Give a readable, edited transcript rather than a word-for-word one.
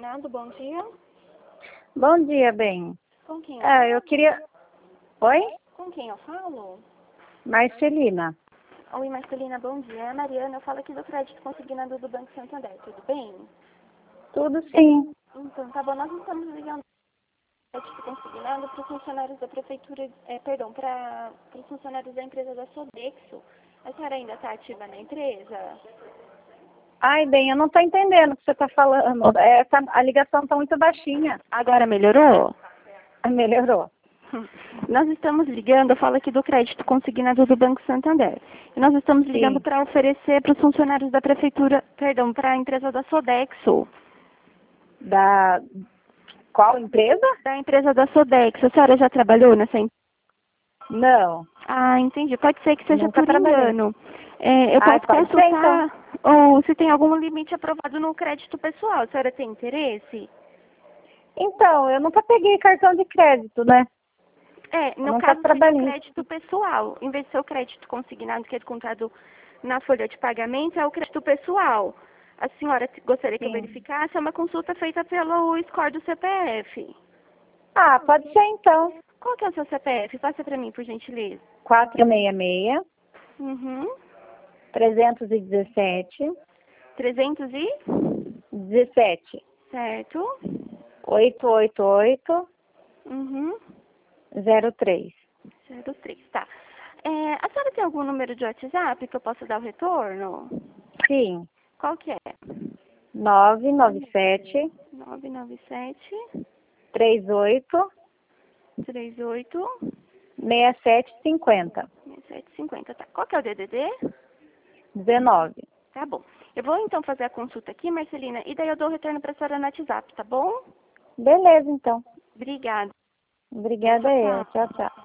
consignado, bom dia. Bom dia, bem. Com quem eu falo? Eu queria... Oi? Com quem eu falo? Marcelina. Oi, Marcelina, bom dia. É a Mariana, eu falo aqui do crédito consignado do Banco Santander, tudo bem? Tudo sim. Então, tá bom, nós estamos ligando o crédito consignado para os funcionários da prefeitura, para os funcionários da empresa da Sodexo. A senhora ainda está ativa na empresa? Ai, bem, eu não estou entendendo o que você está falando. A ligação está muito baixinha. Agora melhorou? Melhorou. Nós estamos ligando, eu falo aqui do crédito consignado do Banco Santander. E nós estamos ligando Sim. para oferecer para os funcionários da prefeitura, para a empresa da Sodexo. Da... Qual empresa? Da empresa da Sodexo. A senhora já trabalhou nessa empresa? Não. Ah, entendi. Pode ser que seja Nunca por trabalhei. engano. Eu posso Pode ser, então. consultar ou se tem algum limite aprovado no crédito pessoal. A senhora tem interesse? Então, eu nunca peguei cartão de crédito, né? No Nunca caso seria o trabalhei. crédito pessoal. Em vez de ser o crédito consignado, que é descontado na folha de pagamento, é o crédito pessoal. A senhora gostaria que eu Sim. verificasse? É uma consulta feita pelo score do CPF. Pode ser, então. Qual que é o seu CPF? Passa para mim, por gentileza. 466 Uhum. 317 300 e? 17 Certo. 888 Uhum. 03. 03, tá. A senhora tem algum número de WhatsApp que eu possa dar o retorno? Sim. Qual que é? 997 997 38 38 6750 6750, tá. Qual que é o DDD? 19. Tá bom. Eu vou então fazer a consulta aqui, Marcelina, e daí eu dou o retorno para a senhora no WhatsApp, tá bom? Beleza, então. Obrigada. Obrigada Tchau, eu. tchau. Tchau, tchau.